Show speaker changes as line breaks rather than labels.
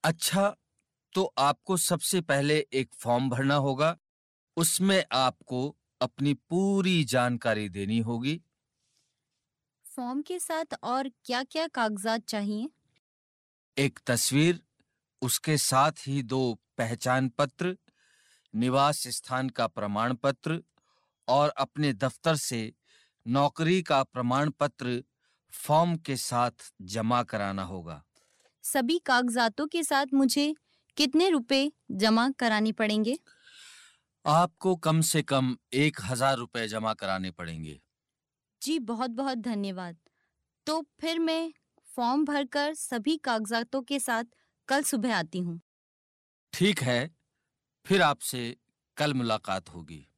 अच्छा, तो आपको सबसे पहले एक फॉर्म भरना होगा। उसमें आपको अपनी पूरी जानकारी देनी होगी।
फॉर्म के साथ और क्या-क्या कागजात चाहिए?
एक तस्वीर, उसके साथ ही 2 पहचान पत्र, निवास स्थान का प्रमाण पत्र और अपने दफ्तर से नौकरी का प्रमाण पत्र फॉर्म के साथ जमा कराना होगा।
सभी कागजातों के साथ मुझे कितने रुपए जमा कराने पड़ेंगे?
आपको कम से कम 1000 रुपए जमा कराने पड़ेंगे।
जी, बहुत-बहुत धन्यवाद। तो फिर मैं फॉर्म भरकर सभी कागजातों के साथ कल सुबह आती हूँ।
ठीक है, फिर आपसे कल मुलाकात होगी।